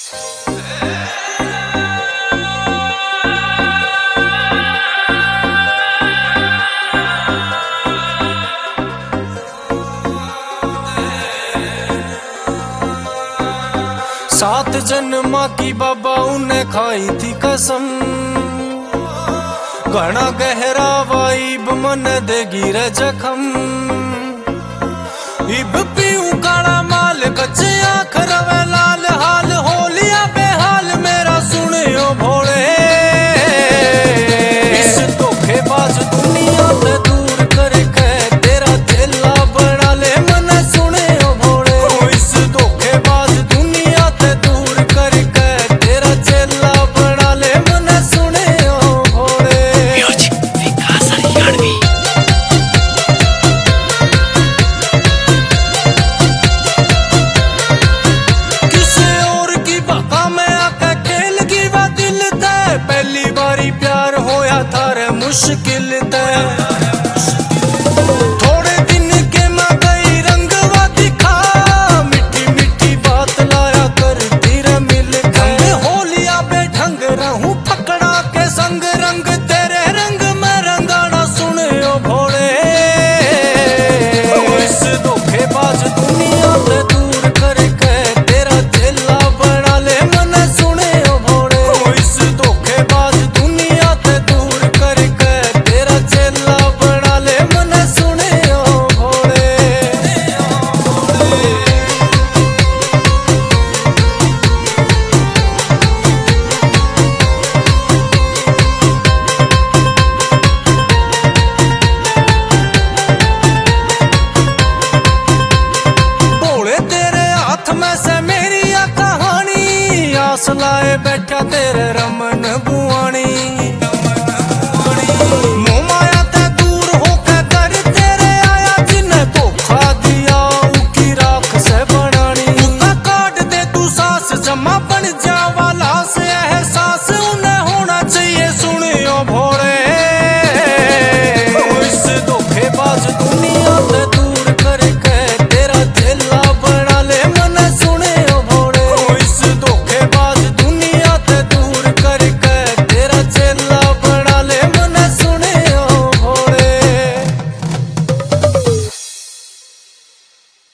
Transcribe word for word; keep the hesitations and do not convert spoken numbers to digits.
सात जन्मा की बाबा उन्हें खाई थी कसम, घना गहरा वाइब मन देगी रे जखम। इब पीऊ काला माल बच्चे आँख रवे लाल, हाल होलिया बेहाल मेरा सुनियो भोले। इस धोखेबाज दुनिया से दूर करके तेरा चेला बना ले मन सुनियो भोले। इस धोखेबाज दुनिया से दूर करके तेरा चेला बना ले मन सुनियो भोले। विकास हरियाणवी प्यार होया थारे मुश्किल ते, थोड़े दिन के मैं गई रंगवा दिखा, मिठी मिठी बात लाया कर तेरा मिल गए। होलिया पे ढंग रहूं पकड़ा के संग, रंग तेरे रंग में रंगाना सुनियो भोले। इस धोखेबाज दुनिया से दूर करके तेरा चेला बना ले मन सुनियो भोले। इस धोखेबाज लाए